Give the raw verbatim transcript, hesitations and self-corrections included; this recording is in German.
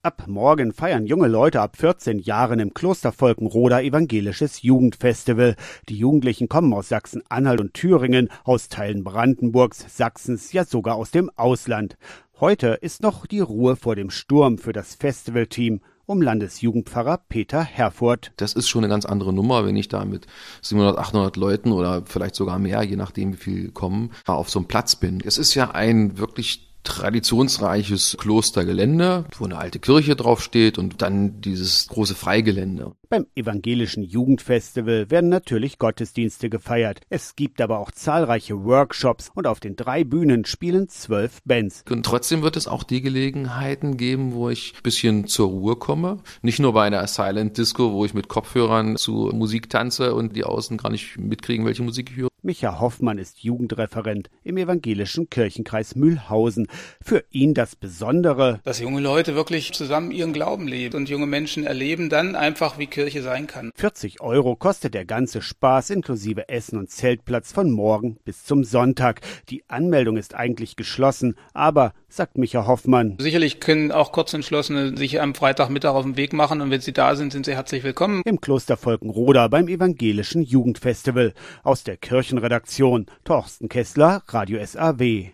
Ab morgen feiern junge Leute ab vierzehn Jahren im Kloster Volkenroda evangelisches Jugendfestival. Die Jugendlichen kommen aus Sachsen-Anhalt und Thüringen, aus Teilen Brandenburgs, Sachsens, ja sogar aus dem Ausland. Heute ist noch die Ruhe vor dem Sturm für das Festivalteam um Landesjugendpfarrer Peter Herfurth. Das ist schon eine ganz andere Nummer, wenn ich da mit siebenhundert, achthundert Leuten oder vielleicht sogar mehr, je nachdem wie viel kommen, auf so einem Platz bin. Es ist ja ein wirklich traditionsreiches Klostergelände, wo eine alte Kirche draufsteht und dann dieses große Freigelände. Beim evangelischen Jugendfestival werden natürlich Gottesdienste gefeiert. Es gibt aber auch zahlreiche Workshops und auf den drei Bühnen spielen zwölf Bands. Und trotzdem wird es auch die Gelegenheiten geben, wo ich ein bisschen zur Ruhe komme. Nicht nur bei einer Silent Disco, wo ich mit Kopfhörern zu Musik tanze und die außen gar nicht mitkriegen, welche Musik ich höre. Micha Hoffmann ist Jugendreferent im evangelischen Kirchenkreis Mühlhausen. Für ihn das Besondere, dass junge Leute wirklich zusammen ihren Glauben leben und junge Menschen erleben dann einfach, wie Kirche sein kann. vierzig Euro kostet der ganze Spaß inklusive Essen und Zeltplatz von morgen bis zum Sonntag. Die Anmeldung ist eigentlich geschlossen, aber, sagt Micha Hoffmann, sicherlich können auch Kurzentschlossene sich am Freitagmittag auf den Weg machen und wenn sie da sind, sind sie herzlich willkommen. Im Kloster Volkenroda beim evangelischen Jugendfestival. Aus der Kirchenredaktion Thorsten Kessler, Radio S A W.